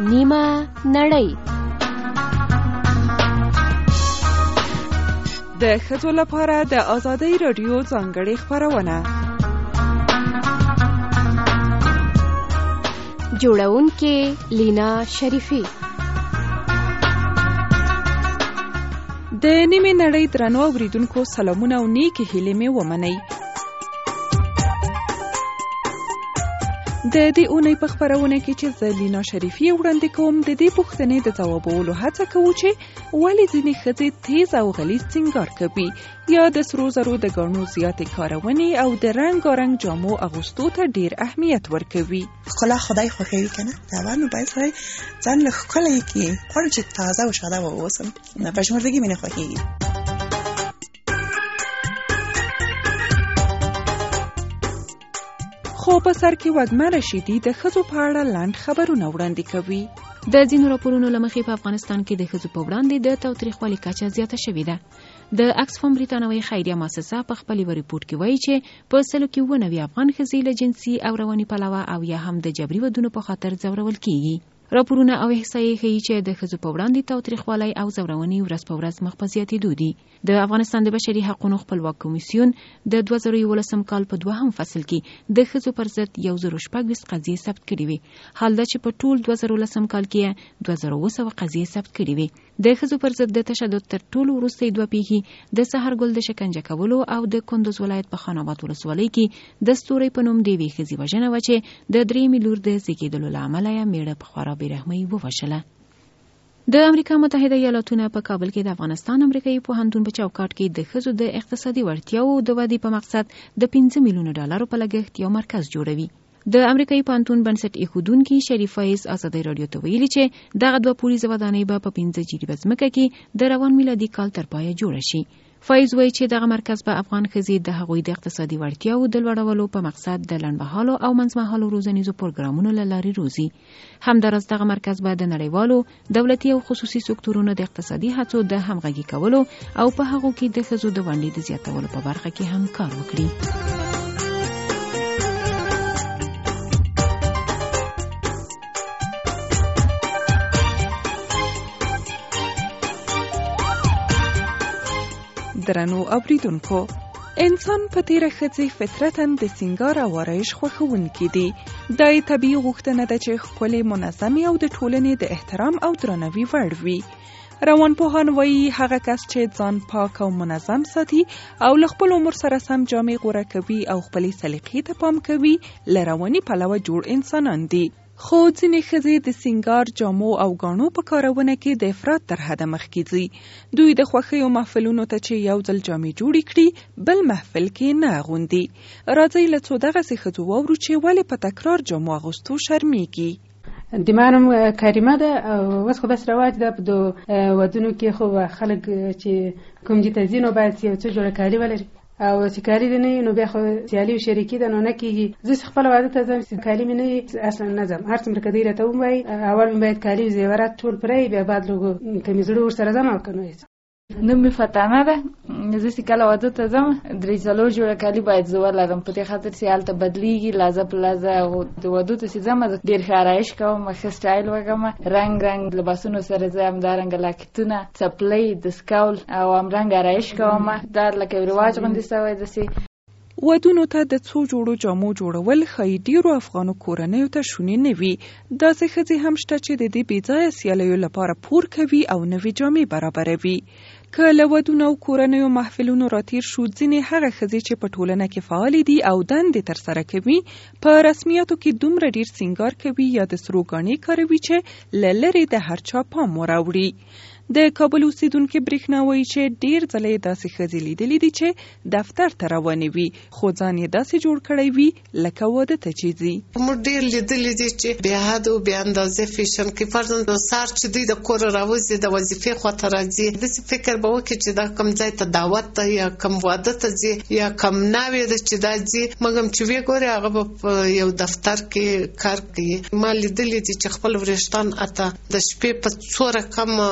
نیمه نړۍ. د ښځو لپاره د آزادۍ راډیو ځانګړې خپرونه. جوړونکې لینا شریفی. د نیمې نړۍ درنو اوریدونکو سلامونه او نیکې هیلې مې ومنئ. د دې اونۍ په خپرونه کې چې زه لینا شریفی وړاندې کوم د دې پوښتنې د ځوابولو هڅه کوو چې ولې ځینې ښځې تیز او غلیظ سینګار کوي یا د سرو زرو د ګاڼو زیاتې کارونې او د رنګارنګ جامو اغوستو ته ډیر اهمیت ورکوي. ښکلا خدای خوښوي کنه، طبعا نو باید سړی ځان له ښکلا کې غواړي چې تازه او شاده واوسم، نه پښمردګي مې نه خوښېږي. خو په سر کې وږمه رشیدي د ښځو په اړه لنډ خبرونه وړاندې کوي. د ځینو راپورونو له مخې په افغانستان کې د ښځو په وړاندې د تاوتریخوالي کچه زیاته شوې ده. د اکسفام بریتانوي خیریه مؤسسه په خپل ریپورت کې وایي چې په 190 افغان ښځې له جنسي او رواني پلوه او یا هم د جبري ودونو په خاطر ځورول کیږي. راپورونه او احصایې ښیي چې د ښځو په وړاندې تاوتریخوالی او ځورونې ورځ په ورځ مخ په زیاتېدو دي. د افغانستان د بشري حقوقو خپلواک کمیسیون د 2011 کال په 2 فصل کې د ښځو پر ضد 1026 قضیې ثبت کړې وې، حال دا چې په ټول 2010 کال کې 2200 قضیې ثبت کړې وې. د ښځو پر ضد د تشدد تر ټولو وروستۍ 2 پیښې د سحرګل د شکنجه کولو او د کندوز ولایت په خان آباد ولسوالۍ کې د ستوري په نوم د یوې ښځې وژنه وه چې د 3 لور د زیږېدلو له امله یې میړه په خورا بېرحمۍ ووژله. د امریکا متحده ایالاتونو په کابل کې د افغانستان امریکایي پوهنتون په چوکاټ کې د ښځو د اقتصادي وړتیاو د ودې په مقصد د 5 میلیونو ډالرو په لګښت یو مرکز جوړوي. د امریکایي پوهنتون بنسټ ایښودونکي شریف فایز آزادۍ راډیو ته ویلي چې دغه 2 پوړیزه ودانۍ به په 15 جریبه ځمکه کې د روان میلادي کال تر پایه جوړه شي. فایز وایي چې دغه مرکز به افغان ښځې د هغوی د اقتصادي وړتیاو د لوړولو په مقصد د لنډمهالو او منځمهالو روزنیزو پروګرامونو له لارې روزي. همداراز دغه مرکز به د نړیوالو دولتي او خصوصي سکتورونو د اقتصادي هڅو د همغږي کولو او په هغو کې د ښځو د ونډې د زیاتولو په برخه کې هم کار وکړي. درنو اوریدونکو، انسان په تیره ښځې فطرتاً د سینګار او آرایش خوښونکی دی. دا یې طبیعي غوښتنه ده چې ښکلې، منظمې او د ټولنې د احترام او درناوي وړ وي. روانپوهان وایي هغه کس چې ځان پاک او منظم ساتي او له خپل عمر سره سم جامې غوره کوي او خپلې سلیقې ته پام کوي له رواني پلوه جوړ انسانان دي. خو ځینې ښځې د سینګار، جامو او ګاڼو په کارونه کې د افراط تر حده مخکې ځي. دوی د خوښیو محفلونو ته چې یو ځل جامې جوړې کړي بل محفل کې نه اغوندي. راځئ له څو دغسې ښځو واورو چې ولې په تکرار جامو اغوستو شرمېږي. د ما نوم کریمه ده او اوس خو داسې رواج ده په ودونو کې خو خلک چې کوم چې ته ځي نو باید یو څه جوړه کالي ولري او چې کالي دې نه نو بیا خو سیالي او شریکي ده نو نه کېږي. زه چې خپل واده ته ځم کالي مې نه اصلا نه ځم، هر څومره که دوی راته ووایي اول مې باید کالي او زیورات ټول پرې بیا بعد لږ کمیزړه ورسره ځم او که نه ځم. نوم مې فتانه ده. زه چې کله واده ته ځم 3 جوړه کالي باید زه ولرم، په دې خاطر چې هلته بدلیږي لحظه په لحظه. د واده ته چې ځم ډېر ښه آرایش کوم، ښه سټایل وکړم، رنګ لباسونو سره زه همدارنګه لاکټونه، څپلۍ، دستکول او همرنګ آرایش کوم. دا لکه رواج غوندې سوی داسې. ودونو ته د 2 جوړو جامو جوړول ښایي ډیرو افغانو کورنیو ته شونې نه وي. داسې ښځې هم شته چې د دې بېځایه سیالیو لپاره پور کوي او نوې جامې برابروي. که له ودونو او کورنیو محفلونو راتیر شو، ځینې هغه ښځې چې په ټولنه کې فعالې دي او دندې ترسره کوي په رسمیاتو کې دومره ډیر سینګار کوي یا د سرو ګاڼې کاروي چې له لرې د هر چا پام وراوړي. د کابل اوسیدونکي برېښنا وایي چې ډیر ځله یې داسې ښځې لیدلې دي چې دفتر ته روانې وي خو ځان یې داسې جوړ کړی وي لکه واده ته چې ځي. موږ ډیر لیدلې دي چې بې حده او بې اندازې فیشن کې فرضاً سهار چې دوی د کوره راوځي د وظیفې خواته راځي، داسې فکر به وکړي چې دا کوم ځای ته دعوت ته یا کوم واده ته ځي یا کوم ناوې ده چې دا ځي، مګر چې ویې ګوري هغه به په یو دفتر کې کار کوي. ما لیدلې دي چې خپل وریښتان اته د شپې په څو رقم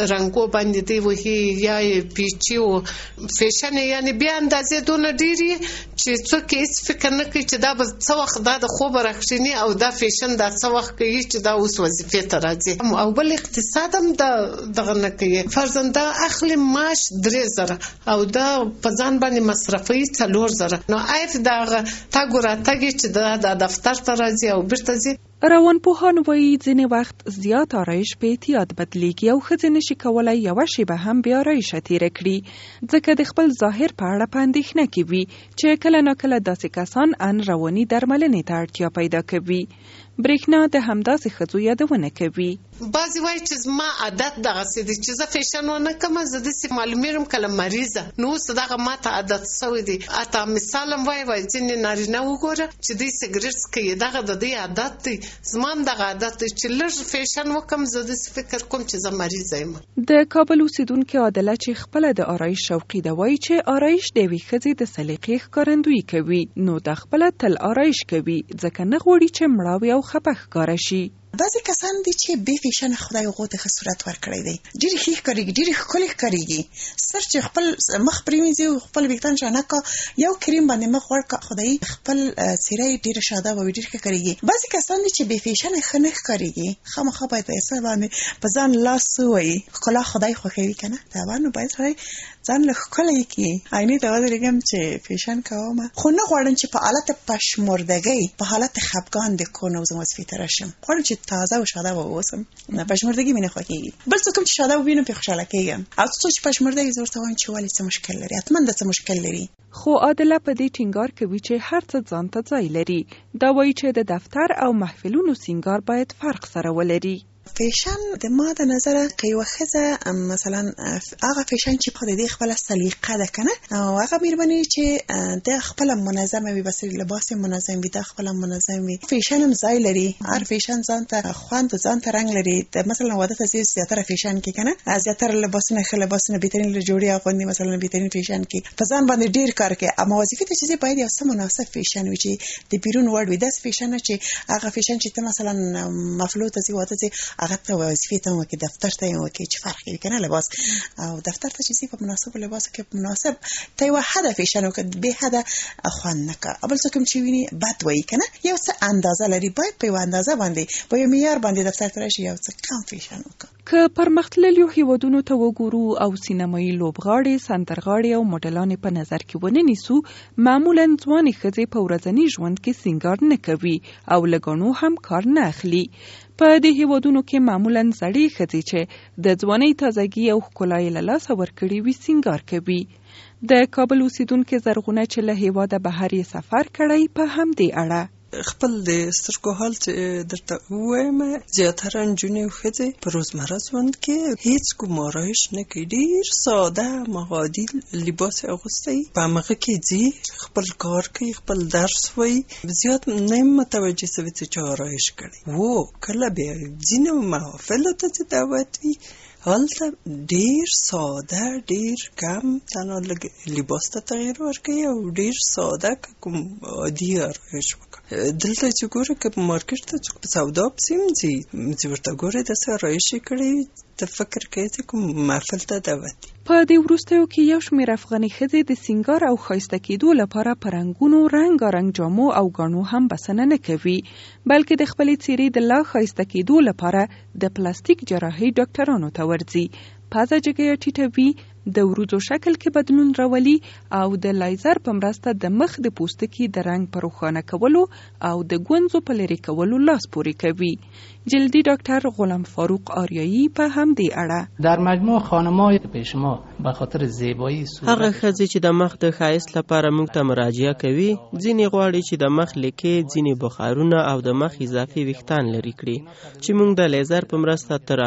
رنګو باندې دی وهي یا پیچي او فیشن یعنی بیا اندازې دونه ډیری چې څوک هیڅ فکر نه کوي چې دا به څه وخت دا د خوب راخښنی او دا فیشن دا څه وخت کوي چې دا اوس وظیفه ته راځي او بل اقتصاد هم دغه نه کوي فرضاً دا اخلي معاش 3000 او دا په ځان باندې مصرفي 4000 نو آیت دا تا ګورا تاګي چې دا د دفتر ته راځي او بیرته ځي. روانپوهان وایي ځینې وخت زیات آرایش په احتیاط بدلیږي او ښځې نشي کولی یوه شیبه هم بې آرایشه تېره کړي ځکه د خپل ظاهر په اړه په اندېښنه کې وي چې کله ناکله داسې کسان ان رواني درملنې ته اړتیا پیدا کوي. برېښنا د همداسې ښځو یادونه کوي. بعضې وایي چې زما عادت دغسې دی چې زه فیشن ونه کوم زه داسې معلومیږم کله مریضه نو اوس دغه ماته عادت شوی دی. حتی مثال هم وایي ځینې نارینه وګوره چې دوی سګرټ څکوي دغه د دوی عادت دی زما هم دغه عادت دی چې لږ فیشن وکړم زه داسې فکر کوم چې زه مریضه یم. د کابل اوسیدونکې عادله چې خپله د آرایش شوقي ده وایي چې آرایش د یوې ښځې د سلیقې ښکارندویي کوي نو د خپله تل آرایش کوي ځکه نه غواړي چې مړاوې او خپه ښکاره شي. بعضی کسان دي چې بې فیشن خدای هغو ته ښه صورت ورکړی دی ډېرې ښې ښکارېږي ډېرې ښکلې ښکارېږي صرف چې خپل مخ پرېمینځي او خپل ویښتان شانه کا یو کریم باندې مخ ورکړه خدای خپل څېره یې ډېره شاداب او ډېر ښه ښکارېږي. بعضې کسان دي چې بې فیشنه ښه نه ښکارېږي خامخا باید په احساس باندې په ځان لاس ووایي ښکلا خدای خوښوي که نه دا نو باید سړی ځان له ښکلی کړي عینې ته ودرېږم چې فیشن کومه خو نه غواړم چې په حالت پشمردګۍ په حالت خفګان د کور نه وځم وظیفې ته راشم غواړم چې تازه او شاداب واوسم. پشمردګي مې نه خوښېږي بل څوک هم چې شاداب ووینم پرې خوشحاله کېږم او څوک چې پشمرده وي زه ورته وایم چې ولې څه مشکل لري حتما د څه مشکل لري. خو عادله په دې ټینګار کوي چې هر څه ځان ته ځای لري. دا وایي چې د دفتر او محفلونو سینګار باید فرق سره ولري. فیشن د ما د نظره که یوه ښځه مثلا هغه فیشن چې په دې خپله سلیقه ده که نه او هغه مېرمنې چې د خپله منظمه وي بس لباس یې منظم وي د خپله منظم وي فیشن هم ځای لري هر فیشن ځان ته خوند ځان ته رنګ لري مثلا واده ته ځي زیاتره فیشن کې که نه زیاتره لباسونه ښه لباسونه بهترین جوړې اغوندي مثلا بهترین فیشن کې په ځان باندې ډېر کار کوي اما وظیفې ته چې ځي باید یو څه مناسب فیشن وي چې د بیرون وړ وي داسې فیشن نه چې هغه فیشن چې ته مثلا مفلو ته ځي واده ځي هغه ته وظیفې ته وکړي دفتر ته یې وکړي چې فرق وي که نه لباس او دفتر ته چې ځي په مناسبو لباسو کې مناسب ته یوه حده فیشن وکړه بې حده خوند نه کړه بل څوک هم چې ویني بد وایي که نه یو څه اندازه لري باید په یوه اندازه باندې په یو معیار باندې دفتر ته راشي یو څه کم فیشن وکړه. که پرمختللیو هیوادونو ته وګورو او سینمایي لوبغاړې سندرغاړې او موډلانې په نظر کې ونه نیسو معمولا ځوانې ښځې په ورځني ژوند کې سینګار نه کوي او له ګڼو هم کار نه اخلي. په دې هیوادونو کې معمولا زړې ښځې چې د ځوانۍ تازګي او ښکلا یې له لاسه ورکړې وي سینګار کوي. د کابل اوسیدونکې زرغونه چې له هیواده بهر یې سفر کړی په همدې اړه خپل د سترګو حال چې درته ووایم زیاتره نجونې او ښځې په روزمره ژوند کې هیڅ کوم آرایش نه کوي ډېر ساده مغادي لباس اغوستی په همغه کې ځي خپل کار کوي خپل درس وایي زیات نه متوجه سوي چې آرایش کړي و کله بیا ځینې محافلو ته چې دعوت وي هلته ډېر ساده ډېر کم تنها لږ لباس ته تغییر ورکوي او ډېر ساده که کوم عادي آرایش وکړي دلته چې ګوره که په مارکېټ ته څوک په سودا پسې هم ځي چې ورته ګورې داسې آرایش یې کړی ته فکر کوي چې کوم محفل ته دعوت دي. په دې وروستیو کې یو شمېر افغاني ښځې د سینګار او ښایسته کېدو لپاره په رنګونو رنګارنګ جامو او ګاڼو هم بسنه نه کوي بلکې د خپلې څېرې د لا ښایسته کېدو لپاره د پلاستیک جراحي ډاکټرانو ته ورځي پزه جګه ټیټوي د وروځو شکل کې بدلون راولي او د لایزر په مرسته د مخ د پوستکي د رنګ په روښانه کولو او د ګونځو په لرې کولو لاس پورې کوي. جلدی دکتر غلام فاروق آریایی په همدې اړه در مجموع خانم‌های پیش ما به خاطر زیبایی هغه ښځې چې د مخ د ښایست لپاره موږ ته مراجعه کوي ځینې غواړي چې د مخ لکې ځینې بخارونه او د مخ اضافي ویښتان لرې کړي چې موږ د لیزر په مرسته تر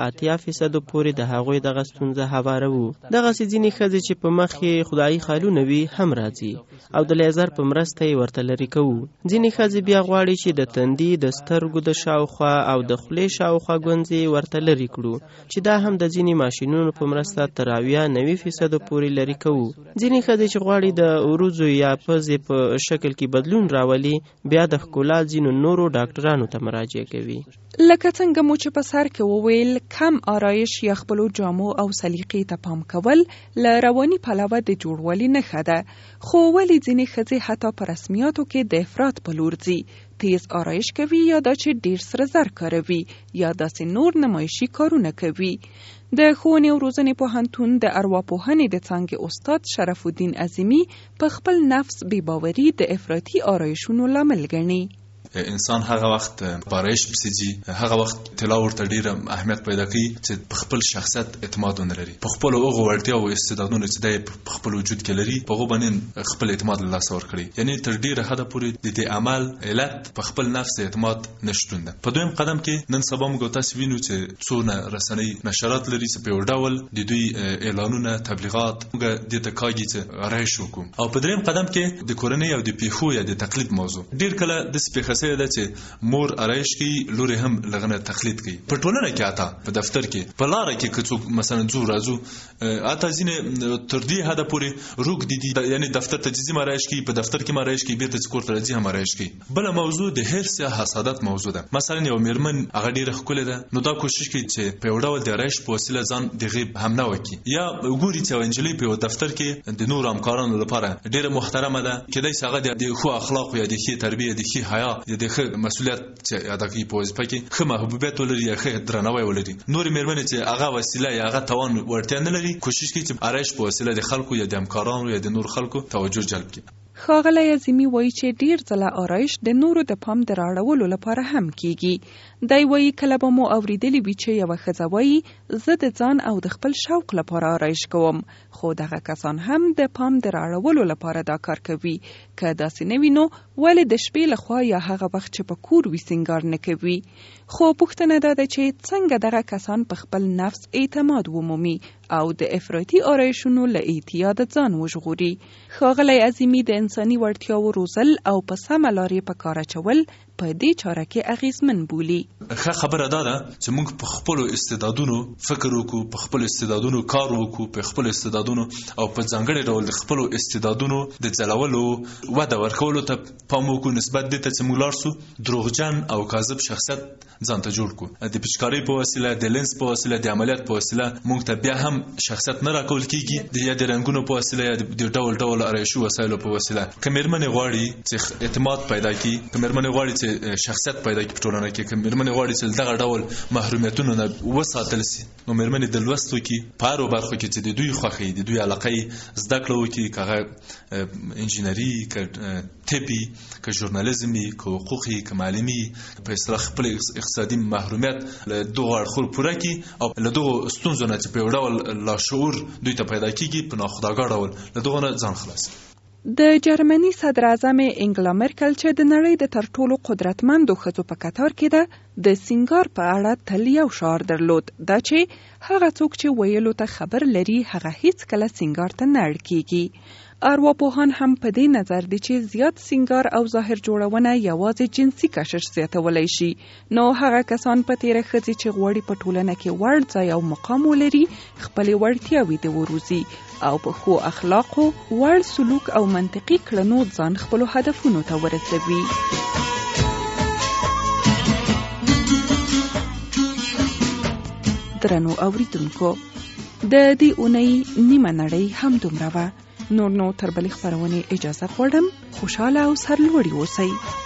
80% پورې د هغوی دغه ستونزه هواروو. دغسې ځینې ښځې چې په مخ یې خدایي خالونه وي هم راځي او د لیزر په مرسته یې ورته لرې کوو. ځینې ښځې بیا غواړي چې د تندي د سترګو د شاوخوا او د خولې شاوخوا ګونځې ورته لرې کړو چې دا هم د ځینې ماشینونو په مرسته تر یا 90% پورې لرې کوو. ځینې ښځې چې غواړي د وروځو یا پزې په شکل کې بدلون راولي بیا د ښکلا ځینو نورو ډاکټرانو ته مراجعه کوي. لکه څنګه مو چې په سر کې وویل، کم آرایش یا خپلو جامو او سلیقې ته پام کول له رواني پلوه د جوړوالي نښه ده. خو ولې ځینې ښځې حتی په رسمیاتو کې د افراط په لور ځي؟ تیز آرایش کوي یا دا چې ډیر سره زر کاروي یا داسې نور نمایشي کارونه کوي. د ښوونې او روزنې پوهنتون د ارواپوهنې د څانګې استاد شرف الدین عظیمی په خپل نفس بې باوري د افراطي آرایشونو لامل ګڼي. انسان هغه وخت بارش بسیږي، هغه وخت طلا ورته ډیره اهمیت پیدا کوي چې په خپل شخصیت اعتماد ولري، په خپل هغه وړتیا او استعدادونو چې د خپل وجود کې لري په هغه باندې خپل اعتماد له لاسه ورکړي. یعنی تر ډیره حد پورې د دې عمل علت په خپل نفس اعتماد نشټون ده. په دویم قدم کې نن سبا موږ تاسو وینو چې څونه رسنۍ نشرات لري چې په ډول د دوی اعلانونه تبلیغات موږ د تکاږي چې آرایش وکړو. او په دریم قدم کې د کورنۍ او د پیښو یا د تقلید موضوع ډیر کله د سپیخه ده چې مور آرایش کوي، لور هم لغنه تقلید کوي. په ټولنه کې آتا په دفتر کې په لار کې کڅوک مثلا زو رازو آتا ځینې تر دې حد پورې روک دي یعنی دفتر ته ځي آرایش کوي، په دفتر کې آرایش کوي، بیرته کور ته ځي هم آرایش کوي. بل موضوع د هرس یا حسادت موضوع ده. مثلا یو میرمن هغه ډیره ښکلې ده، نو دا کوشش کوي چې په وړاندې د آرایش په وسیله ځان د غیب هم نه وکړي. یا وګوري چې انجلی په دفتر کې د نور همکارانو لپاره ډیره محترمه ده، کله چې هغه د ښو اخلاق یا د ښې تربیه د ښې حیا د مسؤلیت چې ادا کوي په وظیفه کې ښه محبوبیت ولري یا ښه درناوی ولري. نور میرمنې چې هغه وسیله یا هغه توان ورته نه لري، کوشش کوي چې آرایش په وسیله د خلکو یا د همکارانو یا د نور خلکو توجه جلب کړي. ښاغلی عظیمی وایي چې ډیر ځله آرایش د نورو د پام د راړولو لپاره هم کیږي. دی وایي کله به مو اوریدلی وي چې یوه ښځه وایي زه د ځان او د خپل شوق لپاره آرایش کوم، خو دغه کسان هم د پام د راړولو لپاره دا کار کوي. که داسې نه وي نو ولې د شپې لخوا یا هغه وخت چې په کور وي سینګار نه کوي؟ خو پوښتنه دا ده چې څنګه دغه کسان په خپل نفس اعتماد ومومي او د افراطي آرایشونو له اعتیاد ځان وژغوري. ښاغلی عظیمی د انساني وړتیاو روزل او په سمه لارې په کار اچول په دې چاره کې اغیزمن بولي. ښه خبره دا ده چې موږ په خپل استعدادونو فکر وکړو، په خپل استعدادونو کار وکړو، په خپل استعدادونو او په ځانګړي ډول د خپل استعدادونو د ځلولو وده ورکولو ته پام وکړو، نسبت دې ته چې موږ لاړ سو دروغجن او کاذب شخصیت ځان ته جوړ کړو. د پچکارۍ په وسیله، د لینس په وسیله، د عملیات په وسیله موږ ته بیا هم شخصیت نه راکول کیږي، یا د رنګونو په وسیله یا د ډول ډول آرایشي وسایلو په وسیله. که میرمنې غواړي چې اعتماد پیدا کړي، که میرمنې غواړي چې شخصیت پیدا کړي په ټولنه کې، که میرمنې غواړي چې دغه ډول محرومیتونو نه وساتل شي، نو میرمنې د لوستو کې په هرو برخو کې چې د دوی خوښي، د دوی علاقه زده کړه وکړي، که هغه انجینري، که طبي، که ژورنالیزمي، که حقوقي، که معلمي، په اصطلاح خپل اقتصادي محرومیت له دغو اړخو پوره کړي او له دغو ستونزو نه چې په یو ډول لاشعور دوی ته پیدا کېږي په ناخودآګاه ډول له دغو نه ځان خلاص. د جرمني صدر اعظم انګلا مرکل چې د نړۍ د تر ټولو قدرتمندو ښځو په کتار کې ده، د سینګار په اړه تل یو شعار درلود، دا چې هغه څوک چې ویلو ته خبر لري هغه هیڅ کله سینګار ته نه اړ کیږي. ارواپوهان هم په دې نظر دي چې زیات سینګار او ظاهر جوړونه یوازې جنسي کشش زیاتولی شي. نو هغه کسان په تیره ښځې چې غواړي په ټولنه کې وړ ځای او مقام ولري، خپلې وړتیاوې د وروزي او په ښو اخلاقو، وړ سلوک او منطقي کړنو ځان خپلو هدفونو ته ورسوي. درنو اوریدونکو، د دې اونۍ نیمه نړۍ هم دومره وه. نور نو تر بلې خپرونې اجازه غواړم. خوشحاله او سرلوړي اوسئ.